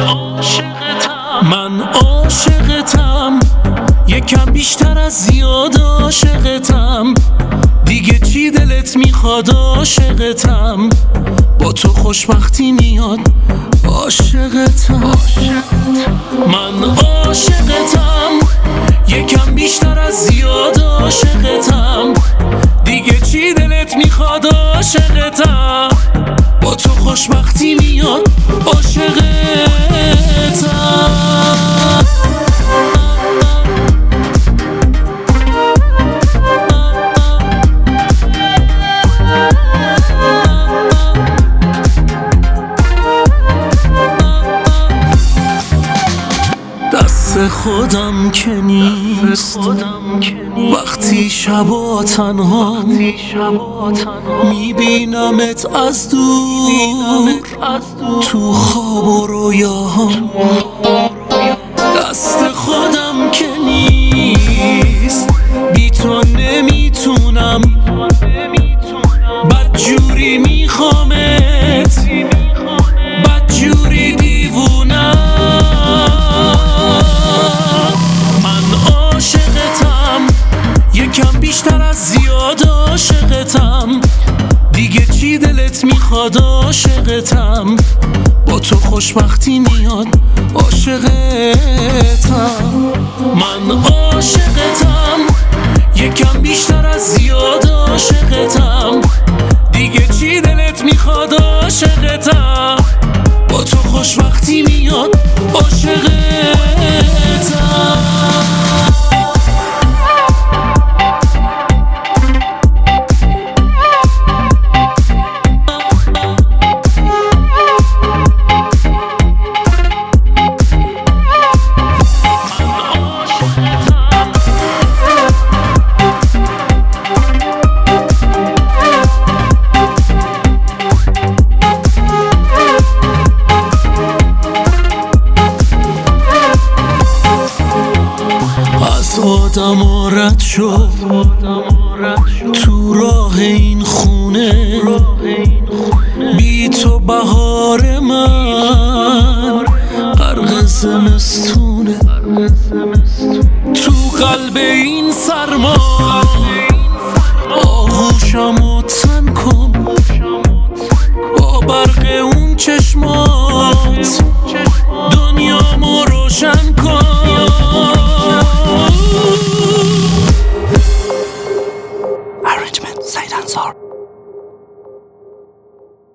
من عاشقتم، یکم بیشتر از زیاد عاشقتم. دیگه چی دلت میخواد عاشقتم، با تو خوشبختی میاد عاشقتم. من عاشقتم، یکم بیشتر از زیاد عاشقتم. دیگه چی دلت میخواد عاشقتم، با تو خوشبختی میاد عاشقتم. دست خودم که نیست وقتی شبا تنها میبینمت از دور تو خواب و رویاهام. دست خودم که نیست بی تو نمیتونم، بدجوری میخوامت، بدجوری دیوونم. یکم بیشتر از زیاد عاشقتم. دیگه چی دلت میخواد عاشقتم، با تو خوشبختی میاد عاشقتم. من عاشقتم، یکم بیشتر از زیاد عاشقتم. دیگه چی دلت میخواد عاشقتم، با تو خوشبختی میاد عاشقتم. آدم رد شد تو راه این خونه، بی تو بهار من غرق زمستونه. تو قلب این سرما آغوشمو تن کن، با برق اون چشما